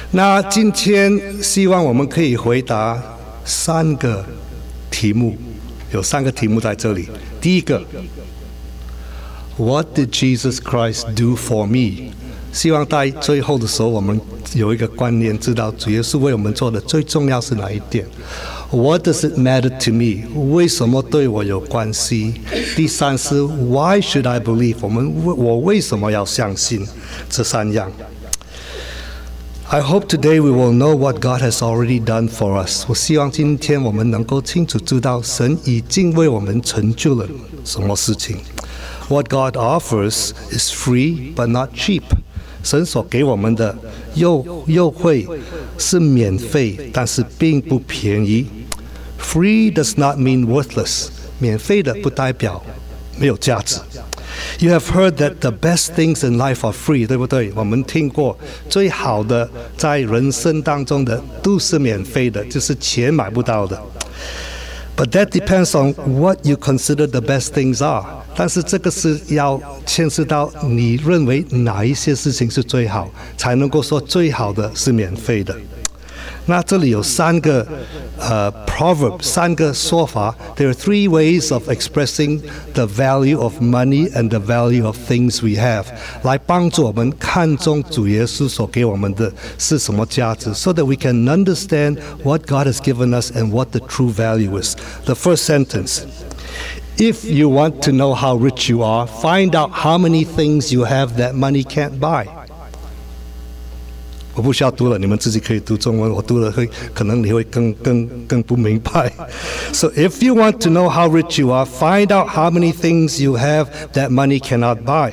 那今天希望我们可以回答3个题目，有3个题目在这里。第一个 ，What did Jesus Christ do for me？ 希望在最后的时候，我们有一个观念，知道主耶稣为我们做的最重要是哪一点。What does it matter to me？ 为什么对我有关系？第3是 Why should I believe？ 我为什么要相信？这3样。I hope today we will know what God has already done for us. 我希望今天我们能够清楚知道神已经为我们成就了什么事情。What God offers is free but not cheap. 神所给我们的优惠是免费，但是并不便宜。Free does not mean worthless. 免费的不代表没有价值。You have heard that the best things in life are free， 对不对？我们听过最好的在人生当中的都是免费的，就是钱买不到的。But that depends on what you consider the best things are。但是这个是要牵涉到你认为哪一些事情是最好，才能够说最好的是免费的。那这里有3个proverb， 3个说法。There are 3 ways of expressing the value of money and the value of things we have， 来帮助我们看重主耶稣所给我们的是什么价值 ，so that we can understand what God has given us and what the true value is. The first sentence.If you want to know how rich you are, find out how many things you have that money can't buy. 我不需要读了，你们自己可以读中文，我读了可能你会更不明白。So if you want to know how rich you are, find out how many things you have that money cannot buy.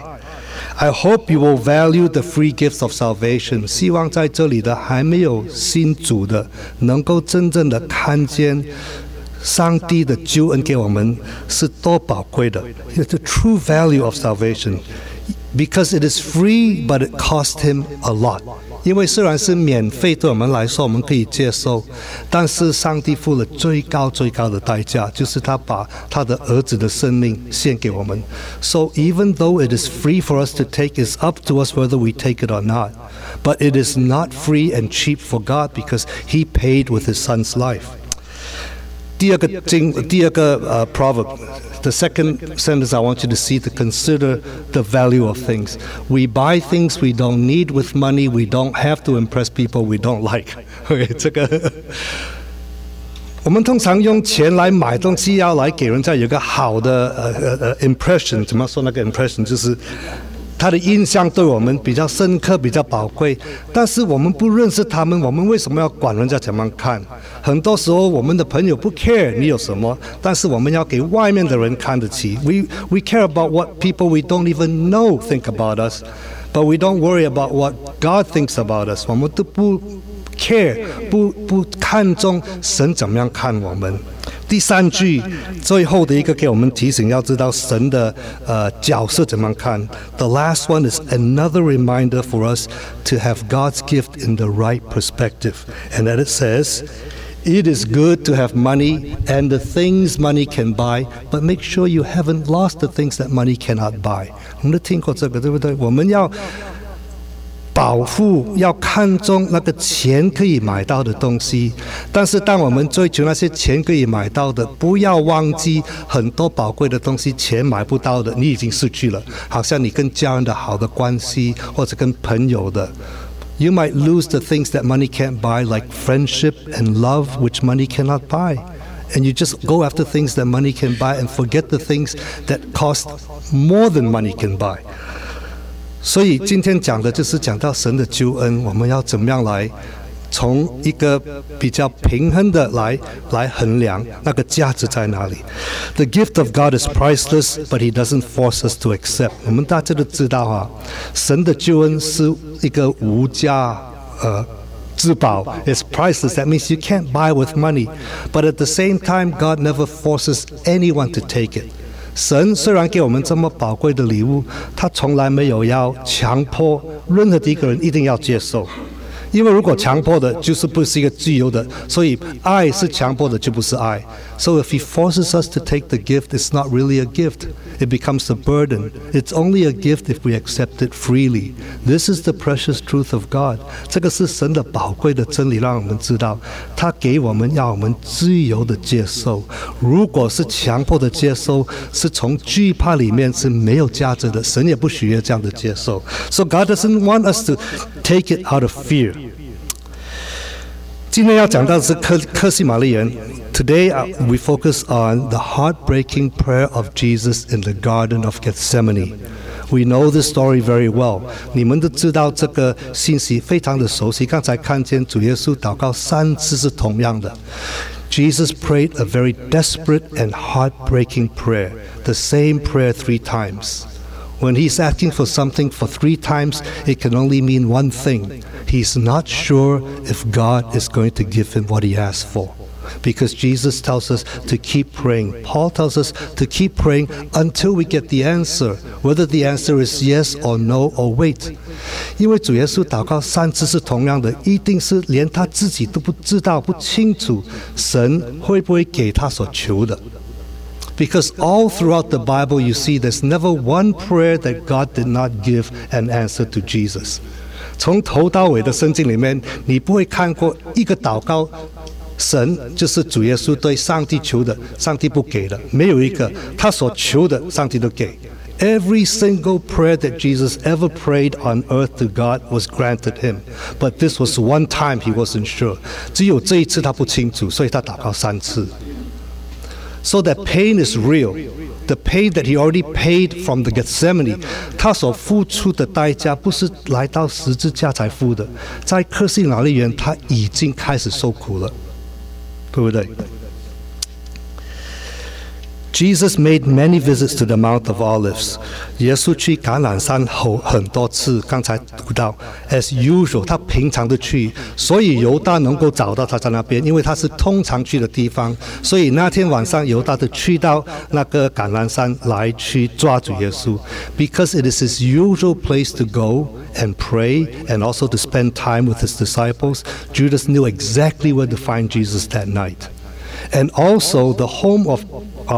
I hope you will value the free gifts of salvation. 希望在这里的还没有信主的，能够真正的看见上帝的救恩给我们是多宝贵的。It's the true value of salvation, because it is free, but it cost him a lot. 因为虽然是免费，对我们来说我们可以接受，但是上帝付了最高的代价，就是他把他的儿子的生命献给我们。So even though it is free for us to take, it's up to us whether we take it or not. But it is not free and cheap for God, because he paid with his son's life.第二个proverb, the second sentence I want you to see, to consider the value of things. We buy things we don't need with money. We don't have to impress people we don't like. Okay, 这个我们通常用钱来买东西，要来给人家有一个好的impression。怎么说那个 impression？ 就是他的印象对我们比较深刻，比较宝贵。但是我们不认识他们，我们为什么要管人家怎么看？很多时候我们的朋友不 care 你有什么，但是我们要给外面的人看得起。We care about what people we don't even know think about us, but we don't worry about what God thinks about us. 我们都不 care， 不看重神怎么样看我们。第3句最后的一个给我们提醒，要知道神的角色怎么看。The last one is another reminder for us to have God's gift in the right perspective, and that it says, It is good to have money and the things money can buy, but make sure you haven't lost the things that money cannot buy. 我们都听过这个，对不对？我们要保护，要看重那个钱可以买到的东西，但是当我们追求那些钱可以买到的，不要忘记很多宝贵的东西钱买不到的，你已经失去了。好像你跟家人的好的关系，或者跟朋友的。You might lose the things that money can't buy, like friendship and love, which money cannot buy. And you just go after things that money can buy and forget the things that cost more than money can buy. 所以今天讲的就是讲到神的救恩，我们要怎么样来从一个比较平衡的来衡量那个价值在哪里。The gift of God is priceless, but He doesn't force us to accept. 我们大家都知道啊，神的救恩是一个无价之宝。It's priceless. That means you can't buy with money. But at the same time, God never forces anyone to take it. 神虽然给我们这么宝贵的礼物，他从来没有要强迫任何一个人一定要接受。 因为如果强迫的，就是不是一个自由的，所以爱是强迫的，就不是爱。So if he forces us to take the gift, it's not really a gift. It becomes a burden. It's only a gift if we accept it freely. This is the precious truth of God. 这个是神的宝贵的真理，让我们知道，他给我们要我们自由的接受。如果是强迫的接受，是从惧怕里面是没有价值的，神也不许悦这样的接受。So God doesn't want us to take it out of fear. 今天要讲到的是客西马尼园。Today we focus on the heartbreaking prayer of Jesus in the Garden of Gethsemane. We know this story very well. 你们都知道这个信息非常的熟悉。刚才看见主耶稣祷告3次是同样的。Jesus prayed a very desperate and heartbreaking prayer, the same prayer 3 times. When he's asking for something for 3 times, it can only mean one thing. He's not sure if God is going to give him what he asked for. Because Jesus tells us to keep praying. Paul tells us to keep praying until we get the answer, whether the answer is yes or no or wait. 因为主耶稣祷告3次是同样的，一定是连他自己都不知道、不清楚，神会不会给他所求的。Because all throughout the Bible you see there's never one prayer that God did not give an answer to Jesus. 从头到尾的圣经里面，你不会看过一个祷告，神就是主耶稣对上帝求的，上帝不给的，没有一个他所求的，上帝都给。Every single prayer that Jesus ever prayed on earth to God was granted him. But this was one time he wasn't sure. 只有这一次他不清楚，所以他祷告3次。So that pain is real. The pain that he already paid from the Gethsemane, 他所付出的代价不是来到十字架才付的，在客西马尼园他已经开始受苦了，对不对？Jesus made many visits to the Mount of Olives. 耶稣去橄榄山很多次，刚才读到 as usual， 他平常的去，所以犹大能够找到他在那边，因为他是通常去的地方，所以那天晚上犹大就去到那个橄榄山来去抓主耶稣 ，because it is his usual place to go and pray and also to spend time with his disciples. Judas knew exactly where to find Jesus that night, and also the home of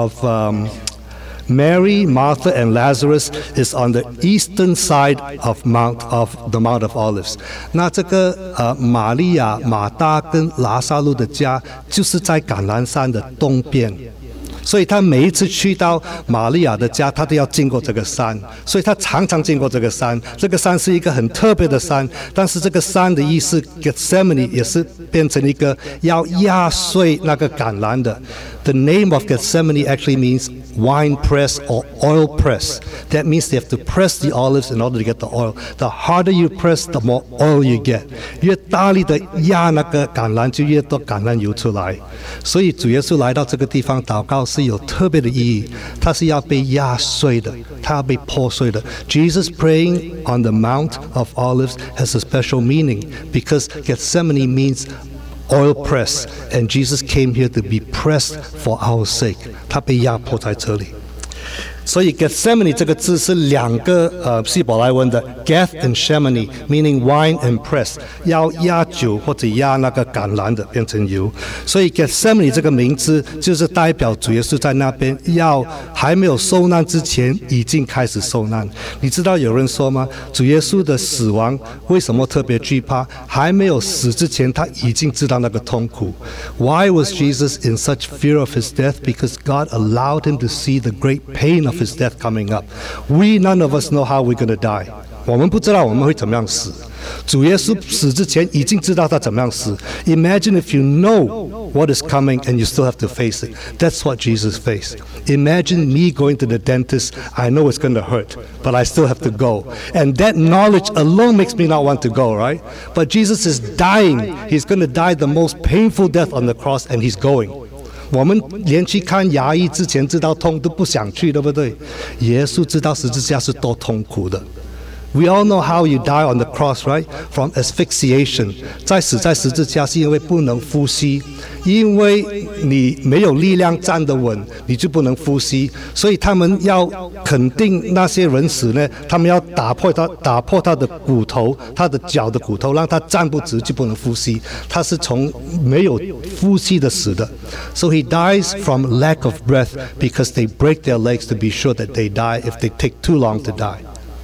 Mary, Martha, and Lazarus is on the eastern side of the Mount of Olives. 那这个玛利亚、马大跟拉撒路的家就是在橄榄山的东边。所以他每一次去到玛利亚的家，他都要经过这个山，所以他常常经过这个山。这个山是一个很特别的山，但是这个山的意思 Gethsemane 也是变成一个要压碎那个橄榄的。The name of Gethsemane actually means wine press or oil press. That means they have to press the olives in order to get the oil. The harder you press, the more oil you get. 越大力的压那个橄榄，就越多橄榄油出来。所以主耶稣来到这个地方祷告是有特别的意义，他是要被压碎的，他要被破碎的。Jesus praying on the Mount of Olives has a special meaning because Gethsemane means oil press, and Jesus came here to be pressed for our sake. 他被压迫在这里。所以 Gethsemane 这个字是2个希伯来文的 Geth and Shemini, meaning wine and press， 要压酒或者压那个橄榄的变成油。所以 Gethsemane 这个名字就是代表主耶稣在那边还没有受难之前已经开始受难。你知道有人说吗？主耶稣的死亡为什么特别惧怕？还没有死之前他已经知道那个痛苦。Why was Jesus in such fear of his death? Because God allowed him to see the great pain of his death coming up. None of us know how we're going to die. 我们不知道我们会怎么样死。主耶稣死之前已经知道他怎么样死。Imagine if you know what is coming and you still have to face it. That's what Jesus faced. Imagine me going to the dentist. I know it's going to hurt, but I still have to go. And that knowledge alone makes me not want to go, right? But Jesus is dying. He's going to die the most painful death on the cross, and he's going.我们连去看牙医之前知道痛都不想去，对不对？耶稣知道十字架是多痛苦的。 We all know how you die on the cross, right? From asphyxiation. 死在十字架是因为不能呼吸，因为你没有力量站得稳，你就不能呼吸。所以他们要肯定那些人死呢，他们要打破他的骨头，他的脚的骨头，让他站不直就不能呼吸。他是从没有呼吸的死的。So he dies from lack of breath because they break their legs to be sure that they die if they take too long to die.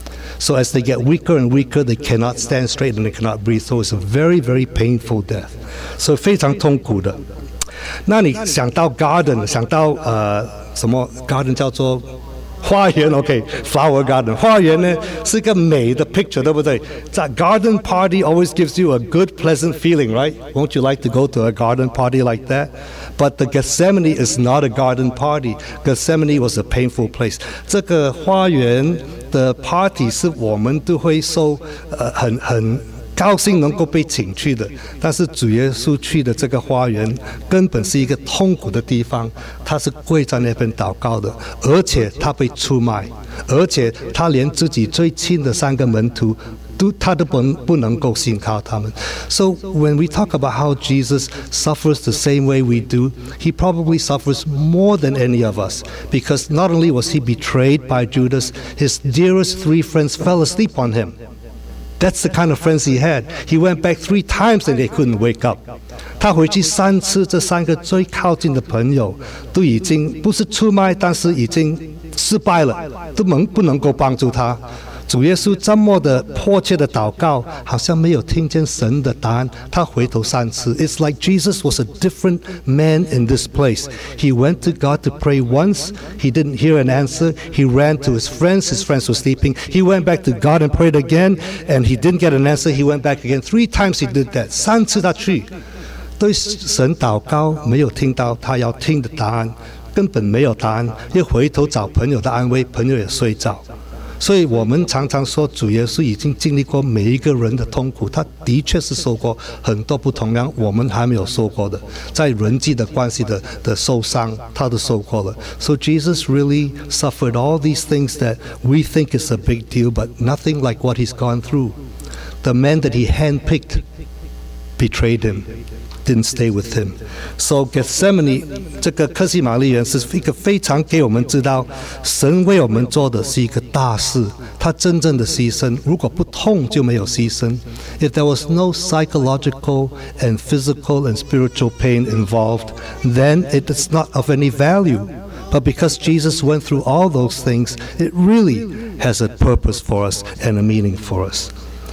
So as they get weaker and weaker, they cannot stand straight and they cannot breathe. So it's a very, very painful death. So 非常痛苦的。那你想到 garden， 想到什么 garden 叫做花园 ，flower garden。花园呢是一个美的 picture， 对不对？在 garden party always gives you a good, pleasant feeling, right? Won't you like to go to a garden party like that? But the Gethsemane is not a garden party. Gethsemane was a painful place. 这个花园的 party 是我们都会受很高兴能够被请去的，但是主耶稣去的这个花园根本是一个痛苦的地方，他是跪在那边祷告的，而且他被出卖，而且他连自己最亲的3个门徒他都不能够信靠他们。So when we talk about how Jesus suffers the same way we do, he probably suffers more than any of us, because not only was he betrayed by Judas, his dearest 3 friends fell asleep on him. That's the kind of friends he had. He went back 3 times and they couldn't wake up. 他回去3次，这3个最靠近的朋友都已经不是出卖，但是已经失败了，都不能够帮助他。主耶稣这么的迫切的祷告，好像没有听见神的答案，他回头3次。It's like Jesus was a different man in this place. He went to God to pray once. He didn't hear an answer. He ran to his friends. His friends were sleeping. He went back to God and prayed again, and he didn't get an answer. He went back again. 3 times he did that. 3次他去，对神祷告，没有听到他要听的答案，根本没有答案。又回头找朋友的安慰，朋友也睡着。所以我们常常说，主耶稣已经经历过每一个人的痛苦，他的确是受过很多不同样我们还没有受过的，在人际的关系的受伤，他都受过了。So Jesus really suffered all these things that we think is a big deal, but nothing like what he's gone through. The man that he handpicked betrayed him, didn't stay with him. So Gethsemane 这个客西马尼园是一个非常给我们知道，神为我们做的是一个大事，他真正的牺牲，如果不痛就没有牺牲。If there was no psychological and physical and spiritual pain involved, then it is not of any value. But because Jesus went through all those things, it really has a purpose for us and a meaning for us.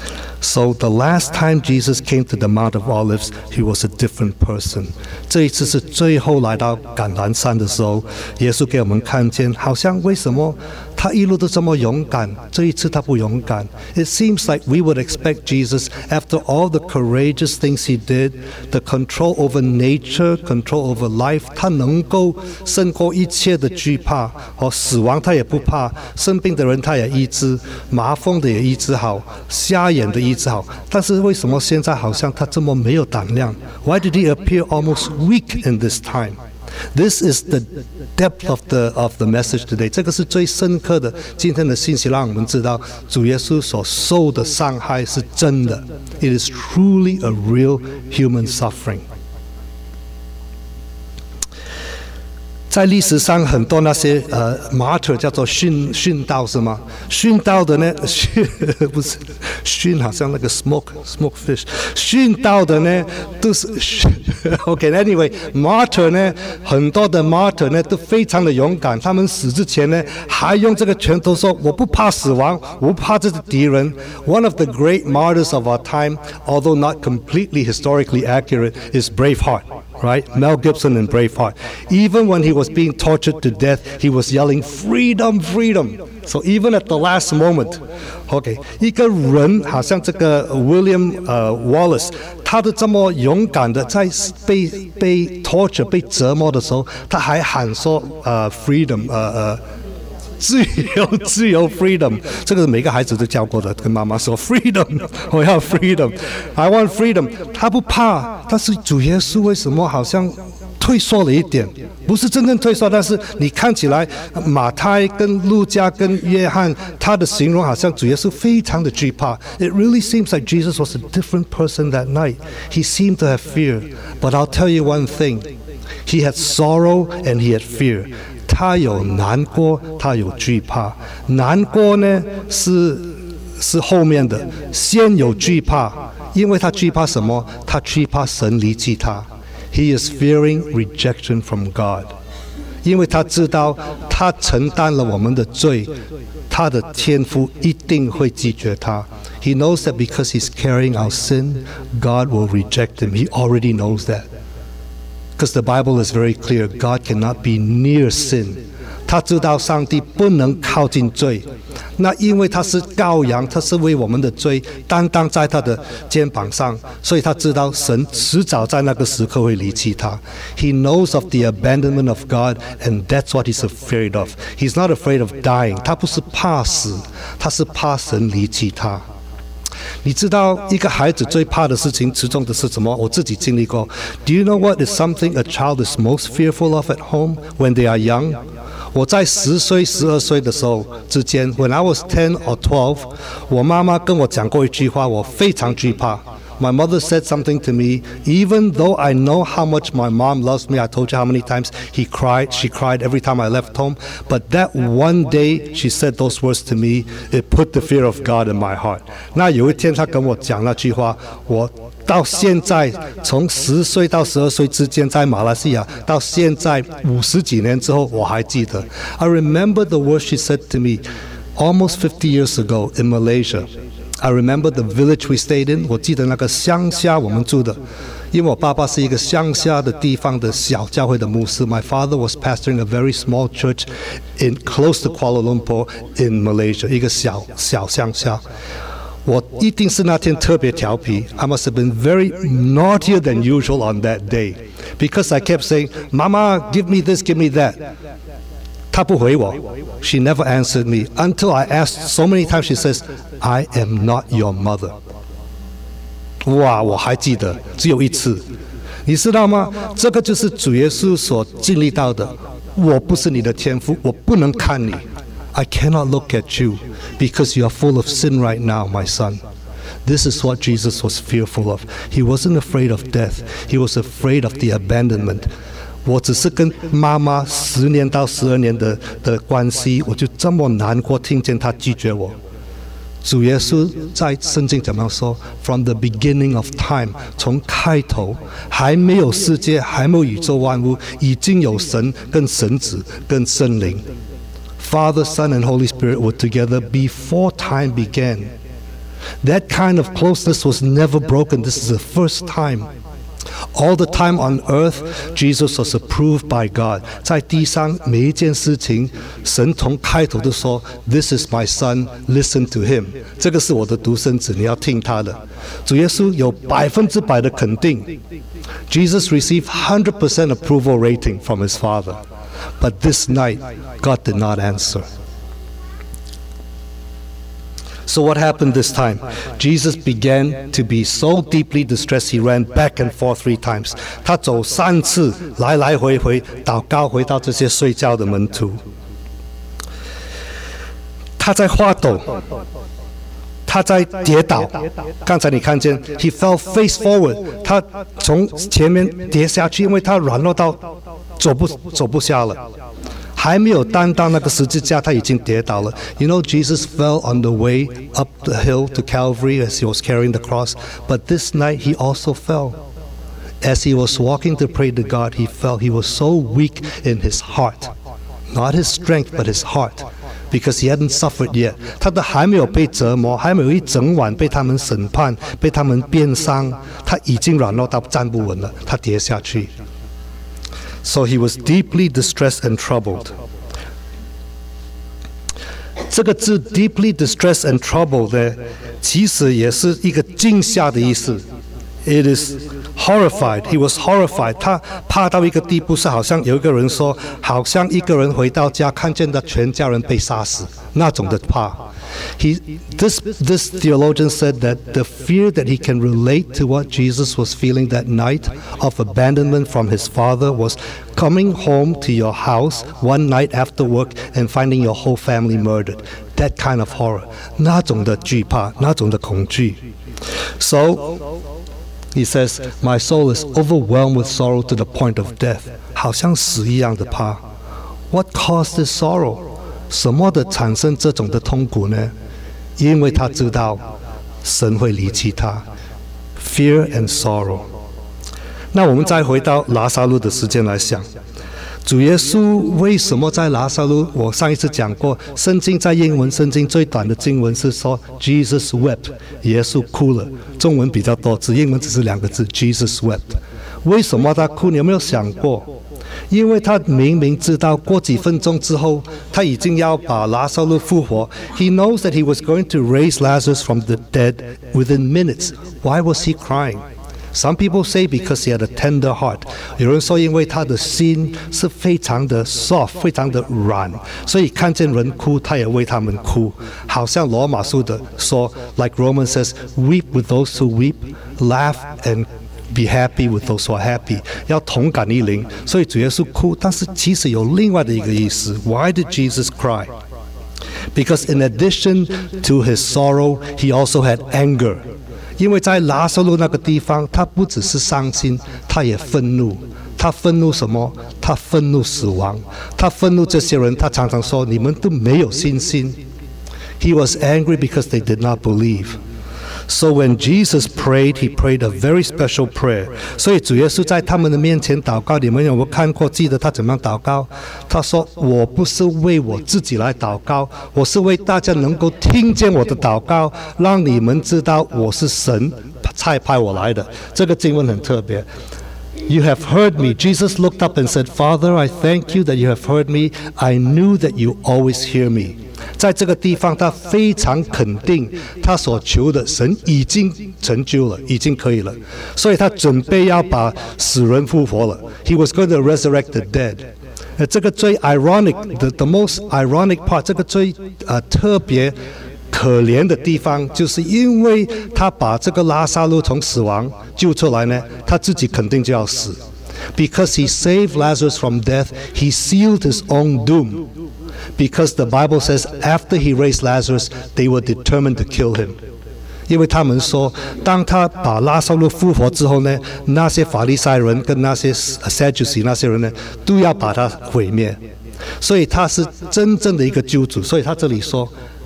So the last time Jesus came to the Mount of Olives, he was a different person. 这一次是最后来到橄榄山的时候，耶稣给我们看见，好像为什么他一路都这么勇敢，这一次他不勇敢。It seems like we would expect Jesus, after all the courageous things he did, the control over nature, control over life, 他能够胜过一切的惧怕，死亡他也不怕，生病的人他也医治，麻风的也医治好，瞎眼的医治好。但是为什么现在好像他这么没有胆量？ Why did he appear almost weak in this time? This is the depth of the message today. 这个是最深刻的今天的信息，让我们知道主耶稣所受的伤害是真的。It is truly a real human suffering. 在历史上很多那些martyr 叫做殉道是吗？殉道的呢，不是殉，好像那个 smoke fish。殉道的呢都是OK。Anyway， martyr 呢，很多的 martyr 呢都非常的勇敢，他们死之前呢还用这个拳头说：“我不怕死亡，我不怕这个敌人。” One of the great martyrs of our time, although not completely historically accurate, is Braveheart.Right? Mel Gibson in Braveheart. Even when he was being tortured to death, he was yelling, "Freedom, freedom!" So even at the last moment, OK， 一个人好像这个 William Wallace， 他都这么勇敢的在被 torture 被折磨的时候，他还喊说freedom，自由 freedom， 这个每个孩子都教过的，跟妈妈说 freedom， 我要 freedom， I want freedom。 他不怕，但是主耶稣为什么好像退缩了一点，不是真正退缩，但是你看起来马太跟路加跟约翰他的形容好像主耶稣非常的惧怕。It really seems like Jesus was a different person that night. He seemed to have fear. But I'll tell you one thing. He had sorrow and he had fear. 他有难过，他有惧怕。难过呢是后面的，先有惧怕，因为他惧怕什么？他惧怕神离弃他。He is fearing rejection from God. 因为他知道他承担了我们的罪，他的天父一定会拒绝他。He knows that because he's carrying our sin, God will reject him. He already knows that. Because the Bible is very clear, God cannot be near sin. 他知道上帝不能靠近罪，那因为他是羔羊，他是为我们的罪担当在他的肩膀上，所以他知道神迟早在那个时刻会离弃他。He knows of the abandonment of God, and that's what he's afraid of. He's not afraid of dying. 他不是怕死，他是怕神离弃他。你知道一个孩子最怕的事情其中的是什么？我自己经历过。Do you know what is something a child is most fearful of at home when they are young? 我在10岁、12岁的时候之间 ，When I was 10 or 12， 我妈妈跟我讲过一句话，我非常惧怕。My mother said something to me, even though I know how much my mom loves me. I told you how many times she cried every time I left home. But that one day she said those words to me, it put the fear of God in my heart. 那有一天她跟我讲那句话，我到现在从10岁到12岁之间，在马来西亚到现在50几年之后，我还记得。I remember the words she said to me almost 50 years ago in Malaysia.I remember the village we stayed in. 我记得那个乡下我们住的，因为我爸爸是一个乡下的地方的小教会的牧师。My father was pastoring a very small church in close to Kuala Lumpur in Malaysia. 一个小乡下。我一定是那天特别调皮。I must have been very naughtier than usual on that day because I kept saying, "Mama, give me this, give me that." 她不回我 She never answered me until I asked so many times. She says, "I am not your mother." 哇，我还记得只有一次，你知道吗？这个就是主耶稣所经历到的。我不是你的天父，我不能看你。I cannot look at you because you are full of sin right now, my son. This is what Jesus was fearful of. He wasn't afraid of death. He was afraid of the abandonment.我只是跟妈妈10年到12年的关系，我就这么难过，听见她拒绝我。主耶稣在圣经怎么说 ？From the beginning of time， 从开头还没有世界，还没有宇宙万物，已经有神跟神子跟圣灵。Father, Son, and Holy Spirit were together before time began. That kind of closeness was never broken. This is the first time.All the time on earth, Jesus was approved by God. 在地上每一件事情，神从开头就说 ，This is my son, listen to him. 这个是我的独生子，你要听他的。主耶稣有100%的肯定。Jesus received 100% approval rating from his father. But this night, God did not answer.So what happened this time? Jesus began to be so deeply distressed, he ran back and forth 3 times. 他走3次，来来回回祷告，回到这些睡觉的门徒。他在发抖，他在跌倒。刚才你看见 ，he fell face forward， 他从前面跌下去，因为他软弱到走不下了。还没有担当那个十字架，他已经跌倒了。You know, Jesus fell on the way up the hill to Calvary as he was carrying the cross. But this night he also fell. As he was walking to pray to God, he felt he was so weak in his heart. Not his strength, but his heart. Because he hadn't suffered yet. 他都还没有被折磨，还没有一整晚被他们审判，被他们鞭伤，他已经软弱到站不稳了，他跌下去。So he was deeply distressed and troubled. 这个字 deeply distressed and troubled 呢，其实也是一个惊吓的意思。It is horrified. He was horrified. 他怕到一个地步，是好像有一个人说，好像一个人回到家看见他全家人被杀死那种的怕。 This theologian said that the fear that he can relate to what Jesus was feeling that night of abandonment from his father was coming home to your house one night after work and finding your whole family murdered. That kind of horror. 那种的惧怕，那种的恐惧。So he says, my soul is overwhelmed with sorrow to the point of death. 好像死一样的怕。What caused this sorrow? 什么的产生这种的痛苦呢？因为他知道神会离弃他。Fear and sorrow。那我们再回到拉撒路的时间来想，主耶稣为什么在拉撒路？我上一次讲过，圣经在英文圣经最短的经文是说 Jesus wept， 耶稣哭了。中文比较多字，英文只是2个字 Jesus wept。为什么他哭？你有没有想过？因为他明明知道过几分钟之后他已经要把拉撒路复活。He knows that he was going to raise Lazarus from the dead within minutes. Why was he crying? Some people say because he had a tender heart. 有人说因为他的心是非常的 soft， 非常的软，所以看见人哭他也为他们哭。好像罗马书的说 like Romans says, weep with those who weep, laugh and be happy with those who are happy. 要同感一灵，所以主耶稣哭，但是其实有另外的一个意思。Why did Jesus cry? Because in addition to his sorrow, he also had anger. 因为在拉撒路那个地方，他不只是伤心，他也愤怒。他愤怒什么？他愤怒死亡。他愤怒这些人，他常常说：“你们都没有信心。” He was angry because they did not believe. So when Jesus prayed, he prayed a very special prayer. 所以主耶稣在他们的面前祷告，你们有没有看过？记得他怎么样祷告？他说：“我不是为我自己来祷告，我是为大家能够听见我的祷告，让你们知道我是神差派我来的。”这个经文很特别。You have heard me. Jesus looked up and said, Father, I thank you that you have heard me. I knew that you always hear me. 在这个地方他非常肯定他所求的神已经成就了，已经可以了，所以他准备要把死人复活了。 He was going to resurrect the dead. 这个最 ironic, the most ironic part, 这个最特别可怜的地方，就是因为他把这个拉撒路从死亡救出来呢，他自己肯定就要死。Because he saved Lazarus from death, he sealed his own doom. Because the Bible says after he raised Lazarus, they were determined to kill him. 因为他们说，当他把拉撒路复活之后呢，那些法利赛人跟那些 Sadducee 那些人呢，都要把他毁灭。所以他是真正的一个救主。所以他这里说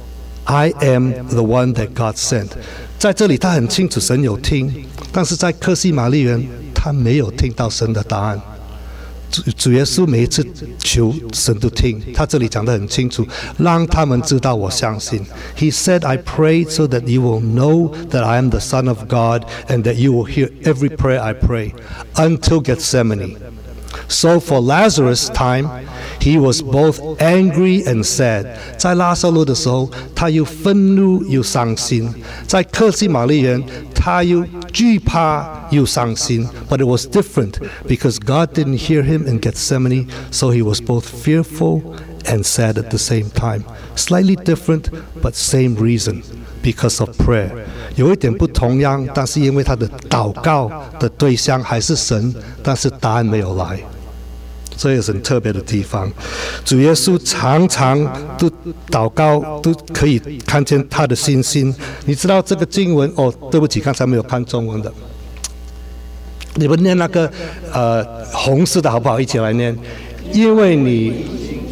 I am the one that God sent. 在这里他很清楚神有听，但是在客西马利园他没有听到神的答案。主耶稣每一次求神都听，他这里讲得很清楚，让他们知道我相信。He said, I prayed so that you will know that I am the Son of God and that you will hear every prayer I pray until Gethsemane. So for Lazarus' time, he was both angry and sad. 在拉撒路的时候，他又愤怒又伤心；在客西马利园，他又惧怕又伤心。But it was different because God didn't hear him in Gethsemane, so he was both fearful and sad at the same time. Slightly different, but same reason. Because of prayer. 有一点不同样，但是因为他的祷告的对象还是神，但是答案没有来，这也是很特别的地方。主耶稣常常都祷告，都可以看见他的信心。你知道这个经文哦？对不起，刚才没有看中文的。你们念那个红色的好不好？一起来念。因为你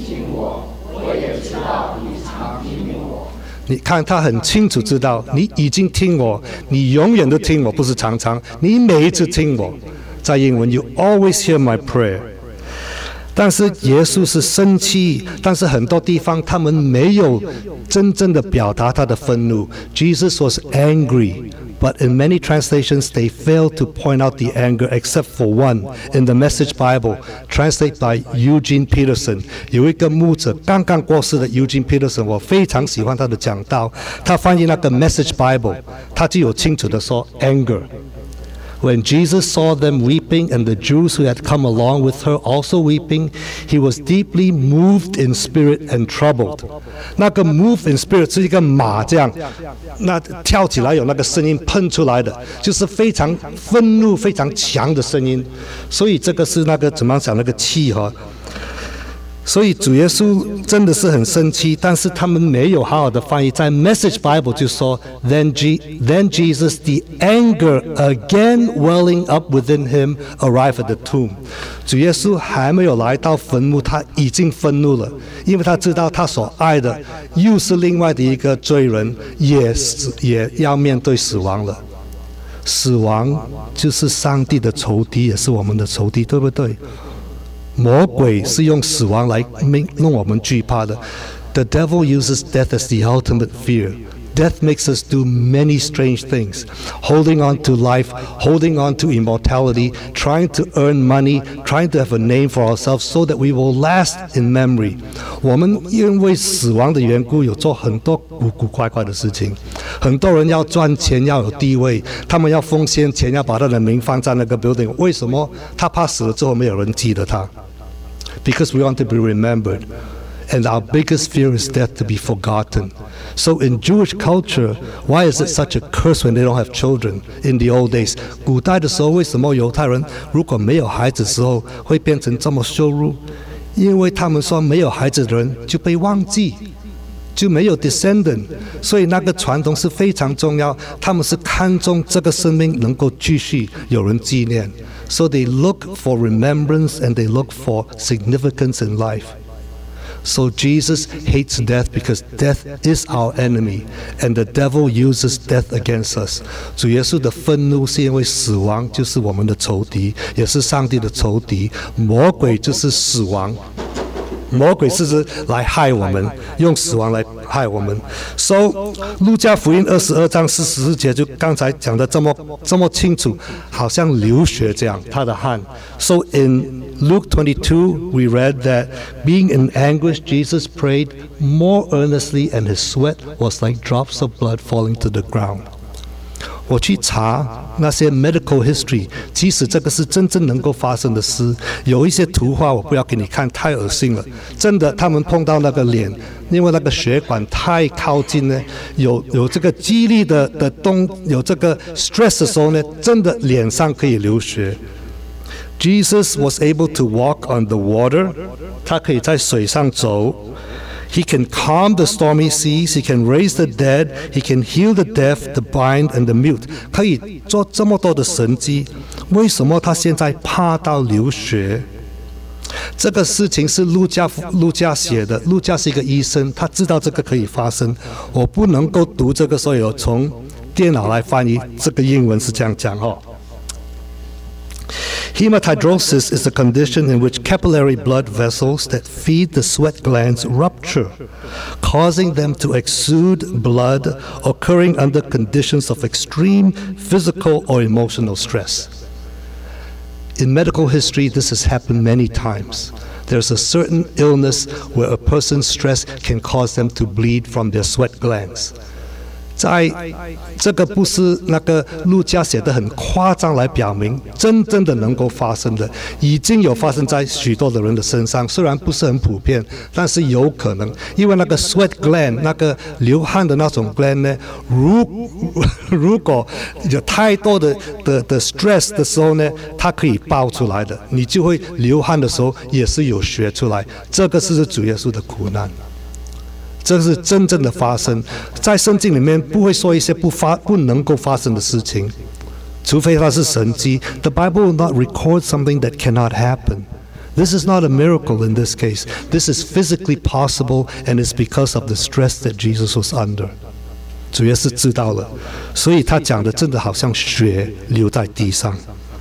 你看他很清楚知道你已经听我，你永远都听我，不是常常，你每一次听我。在英文 You always hear my prayer。 但是耶稣是生气，但是很多地方他们没有真正的表达他的愤怒。 Jesus was angry, but in many translations they fail to point out the anger except for one. In the Message Bible, translated by Eugene Peterson. 有一个牧者刚刚过世的 Eugene Peterson， 我非常喜欢他的讲道。他翻译那个 Message Bible， 他就有清楚的说 anger。 When Jesus saw them weeping, and the Jews who had come along with her also weeping, he was deeply moved in spirit and troubled. 那个 moved in spirit 是一个马这样，那跳起来有那个声音喷出来的，就是非常愤怒、非常强的声音。所以这个是那个怎么讲那个气哈。所以主耶稣真的是很生气，但是他们没有好好的翻译，在 Message Bible 就说 Then Jesus, the anger again welling up within him, arrived at the tomb. 主耶稣还没有来到坟墓，他已经愤怒了，因为他知道他所爱的又是另外的一个罪人，也要面对死亡了。死亡就是上帝的仇敌，也是我们的仇敌，对不对？魔鬼是用死亡来弄我们惧怕的。The devil uses death as the ultimate fear. Death makes us do many strange things. Holding on to life, holding on to immortality, trying to earn money, trying to have a name for ourselves so that we will last in memory. 我们因为死亡的缘故，有做很多古古怪怪的事情。很多人要赚钱，要有地位，他们要奉献钱，要把他的名放在那个 building。为什么？他怕死了之后没有人记得他。Because we want to be remembered. And our biggest fear is death, to be forgotten. So in Jewish culture, why is it such a curse when they don't have children in the old days? 古代的时候，为什么犹太人如果没有孩子的时候会变成这么羞辱？因为他们说没有孩子的人就被忘记，就没有 descendant， 所以那个传统是非常重要。他们是看重这个生命能够继续有人纪念。So they look for remembrance and they look for significance in life. So Jesus hates death because death is our enemy, and the devil uses death against us. 主耶稣的愤怒是因为死亡就是我们的仇敌，也是上帝的仇敌。魔鬼就是死亡。魔鬼是来害我们，用死亡来害我们。So 路加福音22章44节就刚才讲的这么清楚，好像流血这样，他的汗。So in Luke 22 we read that being in anguish Jesus prayed more earnestly and his sweat was like drops of blood falling to the ground. 我去查那些 medical history， 其实这个是真正能够发生的事。有一些图画我不要给你看，太恶心了。真的，他们碰到那个脸，因为那个血管太靠近呢，有这个激励的有这个 stress 的时候呢，真的脸上可以流血。Jesus was able to walk on the water， 他可以在水上走。He can calm the stormy seas, he can raise the dead, he can heal the deaf, the blind, and the mute. 可以做这么多的神迹，为什么他现在怕到流血？这个事情是路加写的，路加是一个医生，他知道这个可以发生。我不能够读这个，所以我从电脑来翻译，这个英文是这样讲哦。Hematidrosis is a condition in which capillary blood vessels that feed the sweat glands rupture, causing them to exude blood, occurring under conditions of extreme physical or emotional stress. In medical history, this has happened many times. There's a certain illness where a person's stress can cause them to bleed from their sweat glands. 在这个不是那个路加写的很夸张来表明真正的能够发生的，已经有发生在许多的人的身上，虽然不是很普遍，但是有可能。因为那个 sweat gland 那个流汗的那种 gland 呢，如果有太多的 stress 的时候呢，它可以爆出来的，你就会流汗的时候也是有血出来，这个是主耶稣的苦难。这是真正的发生，在圣经里面不会说一些不能够发生的事情，除非它是神迹。The Bible will not record something that cannot happen. This is not a miracle in this case. This is physically possible, and it's because of the stress that Jesus was under. 主耶稣知道了，所以他讲的真的好像血流在地上。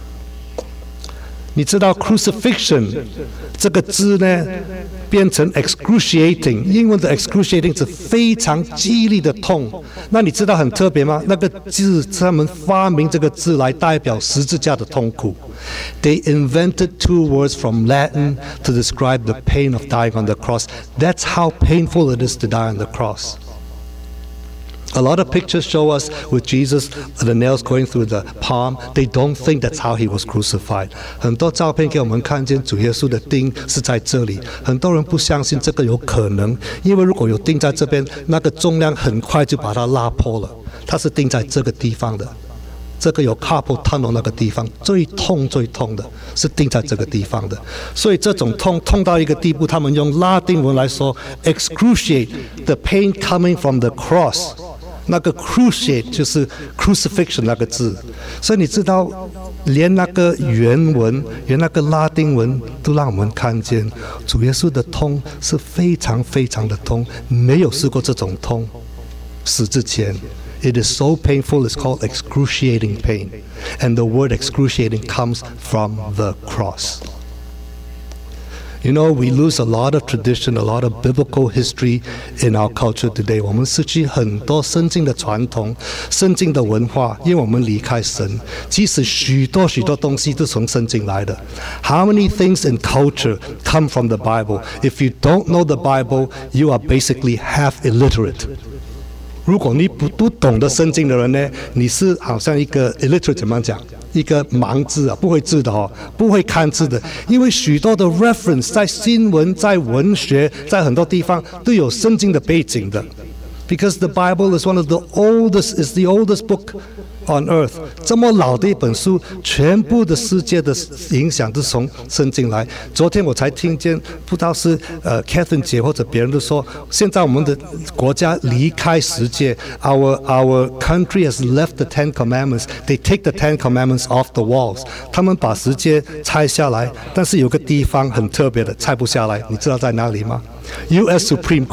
你知道 crucifixion 这个字呢，变成 excruciating， 英文的 excruciating 是非常激烈的痛。那你知道很特别吗？那个字他们发明这个字来代表十字架的痛苦。They invented two words from Latin to describe the pain of dying on the cross. That's how painful it is to die on the cross. A lot of pictures show us with Jesus, the nails going through the palm. They don't think that's how he was crucified. 很多照片给我们看见主耶稣的钉是在这里，很多人不相信这个有可能，因为如果有钉在这边，那个重量很快就把它拉破了。它是钉在这个地方的，这个有 carpal tunnel 那个地方最痛的是钉在这个地方的，所以这种痛到一个地步，他们用拉丁文来说 excruciate the pain coming from the cross。那个 cruciate 就是 crucifixion 那个字，所以你知道，连那个原文，连那个拉丁文都让我们看见，主耶稣的痛是非常的痛，没有试过这种痛，死之前。It is so painful, it's called excruciating pain. And the word excruciating comes from the cross. You know, we lose a lot of tradition, a lot of biblical history in our culture today. 我们失去很多圣经的传统，圣经的文化，因为我们离开神。其实许多东西都从圣经来的。How many things in culture come from the Bible? If you don't know the Bible, you are basically half illiterate. 如果你不懂得圣经的人呢，你是好像一个 illiterate 怎么讲？一个盲字啊，不会字的不会看字的，因为许多的 reference 在新闻、在文学、在很多地方都有圣经的背景的。Because the Bible is the oldest book on earth. 这么老的一本书，全部的世界的影响都从圣经来。昨天我才听见，不知道是Catherine 姐或者别人都说，现在我们的国家离开十诫 ，our country has left the Ten Commandments. They take the Ten Commandments off the walls. 他们把十诫拆下来，但是有个地方很特别的，拆不下来，你知道在哪里吗 ？U.S. Supreme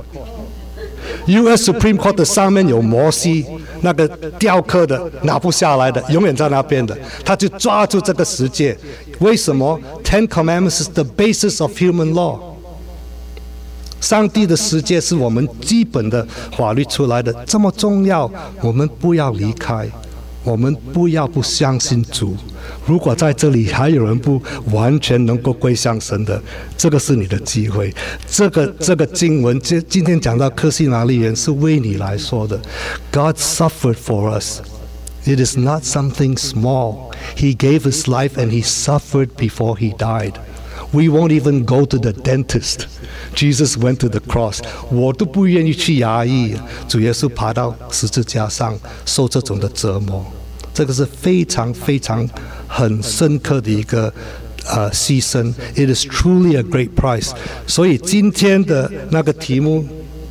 Court。U.S. Supreme Court 的上面有摩西那个雕刻的，拿不下来的，永远在那边的。他就抓住这个十诫，为什么 ？Ten Commandments is the basis of human law。上帝的十诫是我们基本的法律出来的，这么重要，我们不要离开，我们不要不相信主。如果在这里还有人不完全能够归向神的，这个是你的机会。这个经文今天讲到客西马尼园是为你来说的。God suffered for us. It is not something small. He gave his life and he suffered before he died. We won't even go to the dentist. Jesus went to the cross. 我都不愿意去牙医，主耶稣爬到十字架上受这种的折磨。这个是非常很深刻的一个牺牲。It is truly a great price. 所以今天的那个题目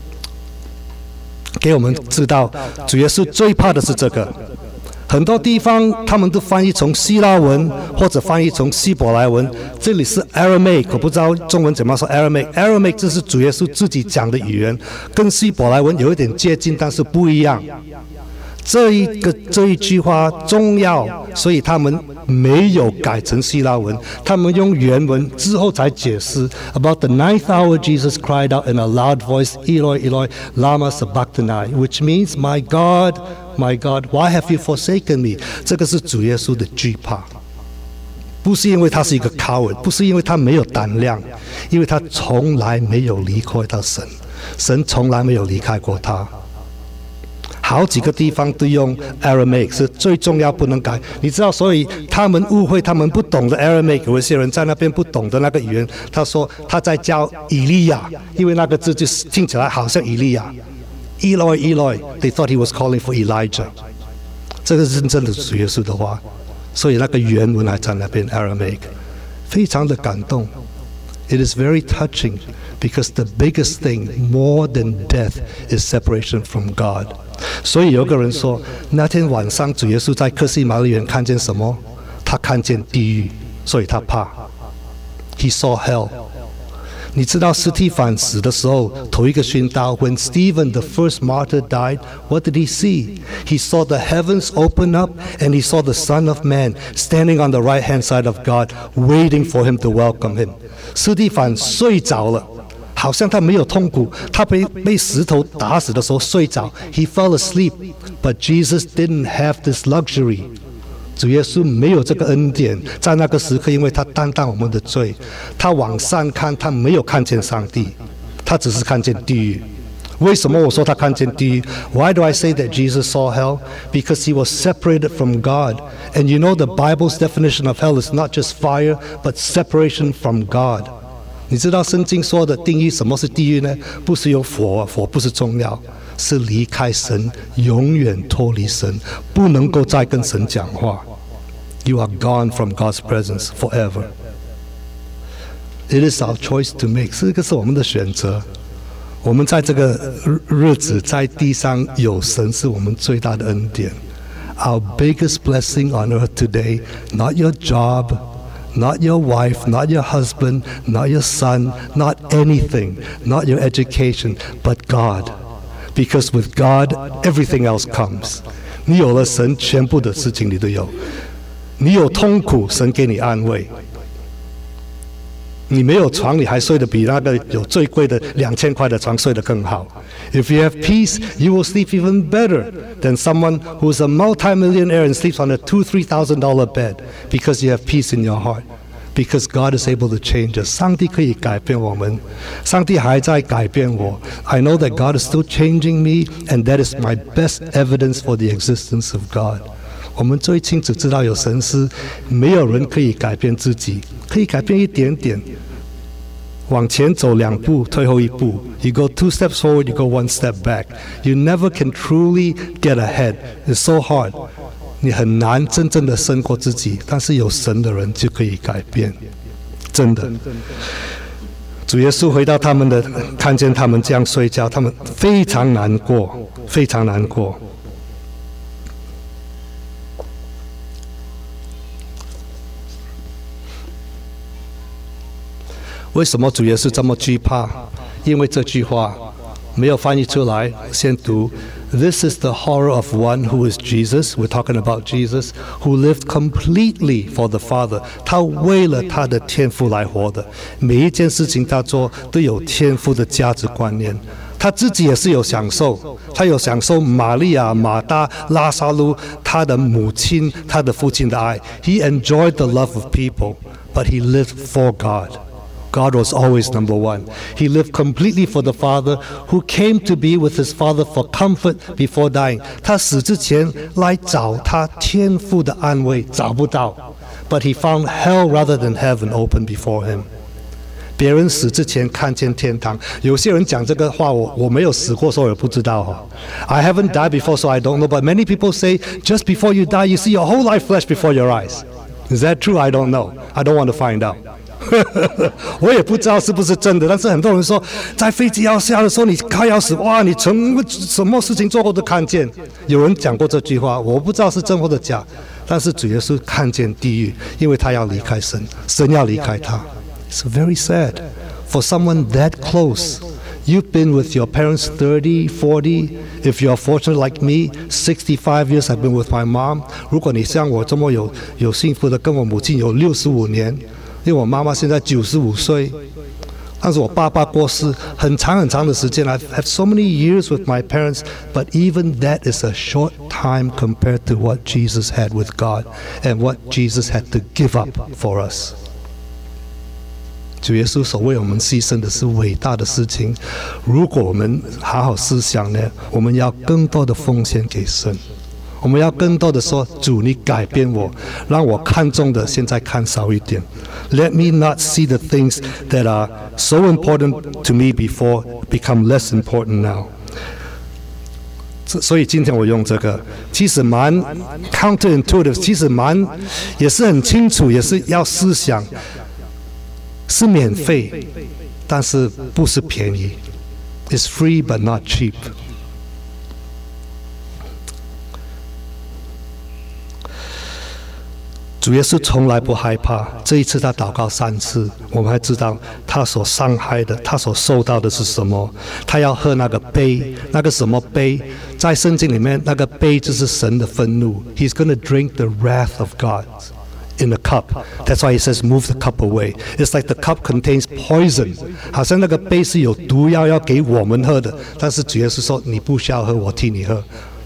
给我们知道，主耶稣最怕的是这个。很多地方他们都翻译从希腊文或者翻译从希伯来文，这里是 Aramaic， 我不知道中文怎么说 Aramaic 这是主耶稣自己讲的语言，跟希伯来文有一点接近，但是不一样。这一句话重要，所以他们没有改成希腊文，他们用原文之后才解释。About the ninth hour, Jesus cried out in a loud voice, Eloi, Eloi, lama sabachthani, which means, My God, my God, why have you forsaken me? 这个是主耶稣的惧怕，不是因为他是一个 coward， 不是因为他没有胆量，因为他从来没有离开到神，神从来没有离开过他。好几个地方都用 Aramaic 是最重要，不能改。你知道，所以他们误会，他们不懂的 Aramaic， 有一些人在那边不懂的那个语言，他说他在教以利亚，因为那个字就听起来好像以利亚。Eloi, Eloi, they thought he was calling for Elijah。这个是真的主耶稣的话，所以那个原文还在那边 Aramaic， 非常的感动。It is very touching because the biggest thing, more than death, is separation from God. 所以有个人说，那天晚上主耶稣在客西马尼园看见什么？他看见地狱，所以他怕。He saw hell. 你知道司提反死的时候，头一个殉道 When Stephen, the first martyr, died, what did he see? He saw the heavens open up and he saw the Son of Man standing on the right-hand side of God, waiting for him to welcome him. 司提反睡着了，好像他没有痛苦，他被石头打死的时候睡着 He fell asleep, but Jesus didn't have this luxury. 主耶稣没有这个恩典，在那个时刻，因为他担当我们的罪，他往上看，他没有看见上帝，他只是看见地狱。 为什么我说他看见地狱 ？Why do I say that Jesus saw hell? Because he was separated from God. And you know the Bible's definition of hell is not just fire, but separation from God. 你知道圣经说的定义什么是地狱呢？不是有火，火不是重要，是离开神，永远脱离神，不能够再跟神讲话。You are gone from God's presence forever. It is our choice to make. 这个是我们的选择。我们在这个日子在地上有神是我们最大的恩典。Our biggest blessing on earth today, not your job, not your wife, not your husband, not your son, not anything, not your education, but God. Because with God, everything else comes. 你有了神，全部的事情你都有。你有痛苦，神给你安慰。你没有床，你还睡得比那个有最贵的2000块的床睡得更好。If you have peace, you will sleep even better than someone who's a multi-millionaire and sleeps on a $2,000-3,000 bed because you have peace in your heart. Because God is able to change us. 上帝可以改变我们，上帝还在改变我。I know that God is still changing me, and that is my best evidence for the existence of God. 我们最清楚知道有神是没有人可以改变自己，可以改变一点点，往前走2步，退后1步。You go 2 steps forward, you go 1 step back. You never can truly get ahead. It's so hard. 你很难真正的胜过自己，但是有神的人就可以改变，真的。主耶稣回到他们的，看见他们这样睡觉，他们非常难过，非常难过。为什么主耶稣这么惧怕？因为这句话没有翻译出来，先读。This is the horror of one who is Jesus. We're talking about Jesus, who lived completely for the Father. 他为了他的天父来活的，每一件事情他做都有天父的价值观念。他自己也是有享受，他有享受玛利亚、马大、拉撒路他的母亲、他的父亲的爱。He enjoyed the love of people, but he lived for God.God was always number one. He lived completely for the Father, who came to be with his Father for comfort before dying. 他死之前来找他天父的安慰，找不到。But he found hell rather than heaven open before him. 别人死之前看见天堂，有些人讲这个话，我没有死过，所以我不知道哈。I haven't died before, so I don't know. But many people say, just before you die, you see your whole life flash before your eyes. Is that true? I don't know. I don't want to find out. 我也不知道是不是真的，但是很多人说，在飞机要下的时候，你快要死，哇，你什么事情做过都看见。有人讲过这句话，我不知道是真或者假，但是主耶稣看见地狱，因为他要离开神，神要离开他。It's very sad for someone that close. You've been with your parents 30, 40. If you're fortunate like me, 65 years I've been with my mom. 如果你像我这么有幸福的，跟我母亲有65年。因为我妈妈现在95岁，但是我爸爸过世很长很长的时间。I've had so many years with my parents, but even that is a short time compared to what Jesus had with God and what Jesus had to give up for us. 主耶稣所为我们牺牲的是伟大的事情。如果我们好好思想呢，我们要更多的奉献给神。我们要更多的说，主，你改变我，让我看重的现在看少一点。Let me not see the things that are so important to me before become less important now. 所以今天我用这个，其实蛮 counterintuitive， 其实也是很清楚，也是要思想，是免费，但是不是便宜。It's free but not cheap. 主耶稣从来不害怕，这一次他祷告3次，我们还知道他所伤害的，他所受到的是什么。他要喝那个杯，那个什么杯，在圣经里面那个杯就是神的愤怒。He's going to drink the wrath of God in a cup. That's why he says, move the cup away. It's like the cup contains poison. 好像那个杯是有毒药要给我们喝的，但是主耶稣说，你不需要喝，我替你喝。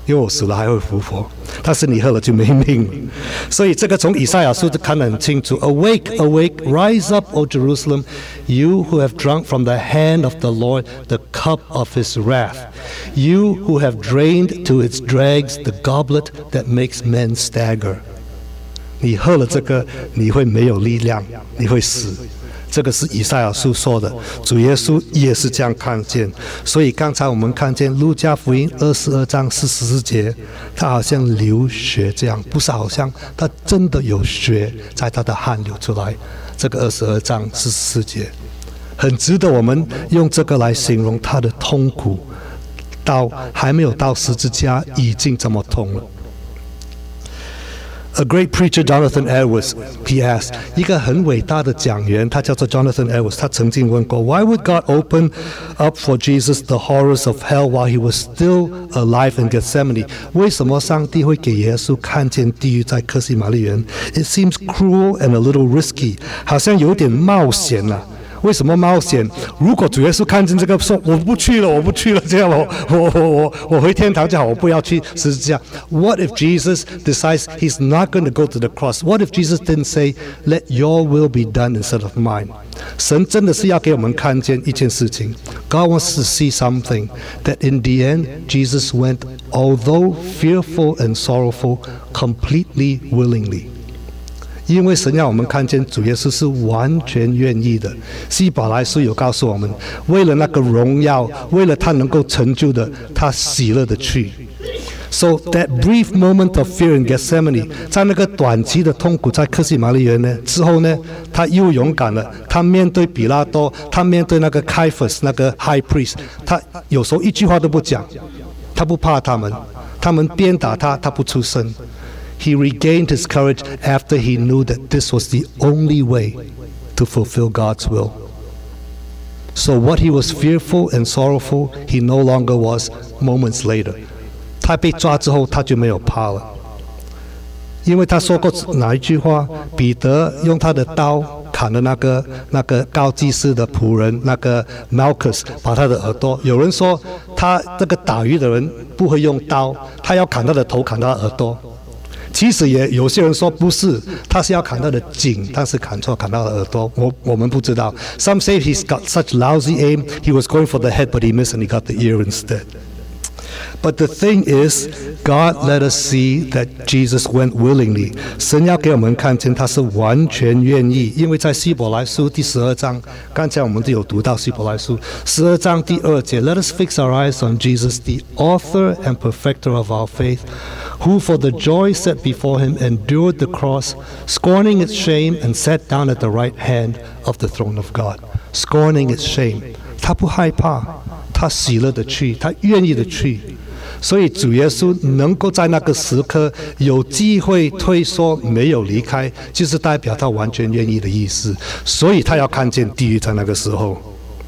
因为我死了还会复活，但是你喝了就没命了。所以这个从以赛亚书就看得很清楚。Awake, awake, rise up, O Jerusalem, you who have drunk from the hand of the Lord the cup of his wrath, you who have drained to its dregs the goblet that makes men stagger. 你喝了这个，你会没有力量，你会死。这个是以赛亚书说的，主耶稣也是这样看见。所以刚才我们看见路加福音22章44节，他好像流血这样，不是好像，他真的有血在他的汗流出来。这个22章44节很值得我们用这个来形容他的痛苦，到还没有到十字架已经这么痛了。A great preacher, Jonathan Edwards, he asked, 一个很伟大的讲员，他叫做 Jonathan Edwards， 他曾经问过 Why would God open up for Jesus the horrors of hell while he was still alive in Gethsemane? 为什么上帝会给耶稣看见地狱在客西马尼园？ It seems cruel and a little risky， 好像有点冒险啊。为什么冒险？如果主耶稣看见这个说我不去了，这样我回天堂就好，我不要去十字架。What if Jesus decides he's not going to go to the cross? What if Jesus didn't say, "Let your will be done instead of mine"? 神真的是要给我们看见一件事情。God wants to see something that in the end Jesus went, although fearful and sorrowful, completely willingly.因为神要我们看见主耶稣是完全愿意的。希伯来书有告诉我们，为了那个荣耀，为了他能够成就的，他喜乐的去。So that brief moment of fear in Gethsemane， 在那个短期的痛苦在客西马尼园呢之后呢，他又勇敢了。他面对比拉多，他面对那个 Caiaphas 那个 High Priest， 他有时候一句话都不讲，他不怕他们鞭打他，他不出声。He regained his courage after he knew that this was the only way to fulfill God's will. So what he was fearful and sorrowful, he no longer was moments later. 他被抓之后，他就没有怕了，因为他说过哪一句话？彼得用他的刀砍了那个高祭司的仆人那个 Malchus， 把他的耳朵。有人说他这个打鱼的人不会用刀，他要砍他的头，砍他的耳朵。其实也有些人说不是，他是要砍他的颈，但是砍错，砍他的耳朵。我们不知道。Some say he's got such lousy aim, he was going for the head, but he missed and he got the ear instead. But the thing is, God let us see that Jesus went willingly. 神要给我们看见他是完全愿意，因为在希伯来书第12章，刚才我们都有读到希伯来书12章第2节。Let us fix our eyes on Jesus, the author and perfecter of our faith, who for the joy set before him endured the cross, scorning its shame, and sat down at the right hand of the throne of God. Scorning its shame， 他不害怕，他喜乐的去，他愿意的去。所以主耶稣能够在那个时刻有机会退缩，没有离开，就是代表他完全愿意的意思。所以他要看见地狱在那个时候。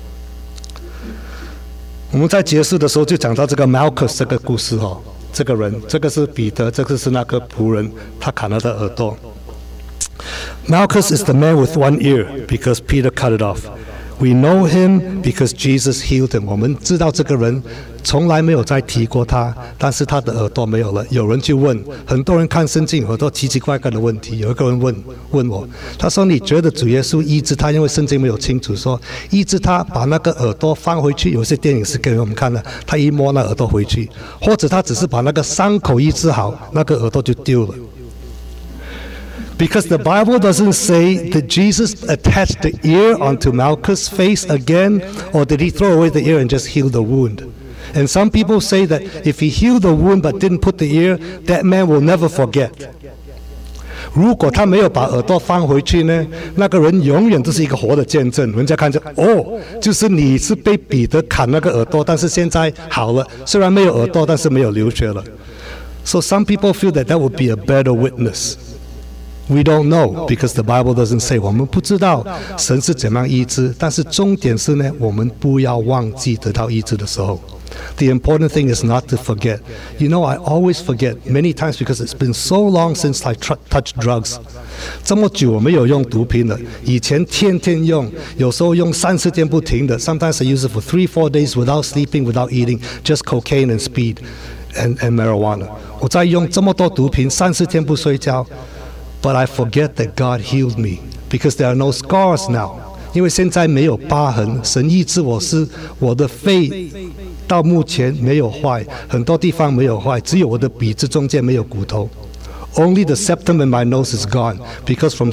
我们在结束的时候就讲到这个 Malchus 这个故事哦，这个人，这个是彼得，这个是那个仆人，他砍了他的耳朵。Malchus is the man with one ear because Peter cut it off.We know him because Jesus healed him. 我们知道这个人从来没有再提过他，但是他的耳朵没有了。有人就问，很多人看圣经有很多奇奇怪怪的问题。有一个人问我，他说：“你觉得主耶稣医治他？因为圣经没有清楚说医治他，把那个耳朵放回去。有些电影是给我们看的，他一摸那耳朵回去，或者他只是把那个伤口医治好，那个耳朵就丢了。” Because the Bible doesn't say that Jesus attached the ear onto Malchus' face again, or did he throw away the ear and just heal the wound? And some people say that if he healed the wound but didn't put the ear, that man will never forget. 如果他没有把耳朵放回去呢，那个人永远都是一个活的见证。人家看着，哦，就是你是被彼得砍那个耳朵，但是现在好了，虽然没有耳朵，但是没有流血了。So some people feel that would be a better witness.We don't know because the Bible doesn't say. 我们不知道神是怎样医治，但是重点是呢，我们不要忘记得到医治的时候。The important thing is not to forget. You know, I always forget many times because it's been so long since I touched drugs. 这么久我没有用毒品了，以前天天用，有时候用30天不停的。Sometimes I use it for 3-4 days without sleeping, without eating, just cocaine and speed. and marijuana. 我在用这么多毒品，30天不睡觉 ，but I forget that God healed me because there are no scars now. 因为现在没有疤痕，神医治我是我的肺到目前没有坏，很多地方没有坏，只有我的鼻子中间没有骨头。Only the septum in my nose is gone because from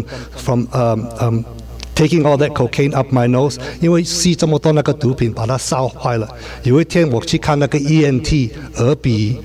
taking all that cocaine up my nose, 因为吸这么多那个毒品把它烧坏了。有一天我去看那个 ENT 耳鼻